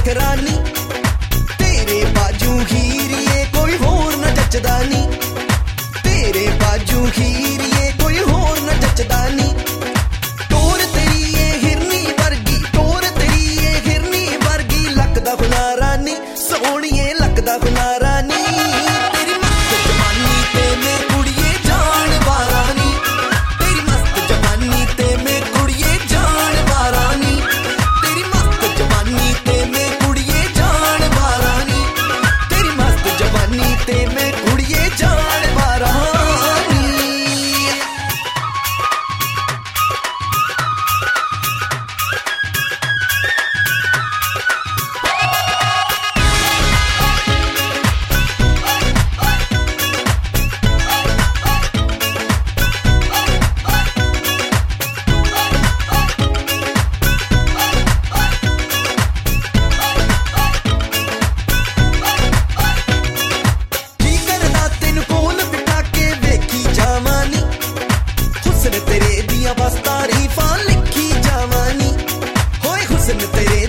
ਵੱਖਰਾ ਨੀ ਤੇਰੇ ਬਾਜੂ ਹੀਰੀਏ ਕੋਈ ਹੋਰ ਨਾ ਜੱਚਦਾ ਨੀ ਤੇਰੇ ਬਾਜੂ ਹੀਰੀਏ ਕੋਈ ਹੋਰ ਨਾ ਜੱਚਦਾ ਨੀ ਟੋਰ ਤੇਰੀ ਏ ਹਿਰਨੀ ਵਰਗੀ ਟੋਰ ਤੇਰੀ ਏ ਹਿਰਨੀ ਵਰਗੀ ਲੱਕ ਦਾ ਹੁਲਾਰਾ ਨੀ ਸੋਹਣੀਏ ਲੱਕ ਦਾ ਹੁਲਾਰਾ ਨੀ ਤੇਰੀ ਮਸਤ ਜਵਾਨੀ ਤੇ ਮੈਂ ਕੁੜੀਏ ਜਾਣ ਵਾਰਾ ਨੀ ਤੇਰੀ ਮਸਤ ਜਵਾਨੀ ਤੇ ਮੈਂ ਕੁੜੀਏ ਜਾਣ ਵਾਰਾ ਨੀ ਤੇਰੀ ਮਸਤ ਜਵਾਨੀ ਤੇ ਮੈਂ ਕੁੜੀਏ ਜਾਣ ਵਾਰਾ ਨੀ ਤੇਰੀ ਮਸਤ ਜਵਾਨੀ ਤੇ ਮੈਂ ਕੁੜੀਏ ਜਾਣ ਵਾਰਾ ਨੀ ਕੀ ਕਰਦਾ ਤੈਨੂੰ ਕੋਲ ਬਿਠਾ ਕੇ ਵੇਖੀ ਜਾਵਾਂ ਨੀ ਹੁਸਨ ਤੇਰੇ ਦੀਆਂ ਬਸ ਤਾਰੀਫਾਂ ਲਿਖੀ ਜਾਵਾਂ ਨੀ ਹੋਏ ਹੁਸਨ ਤੇਰੇ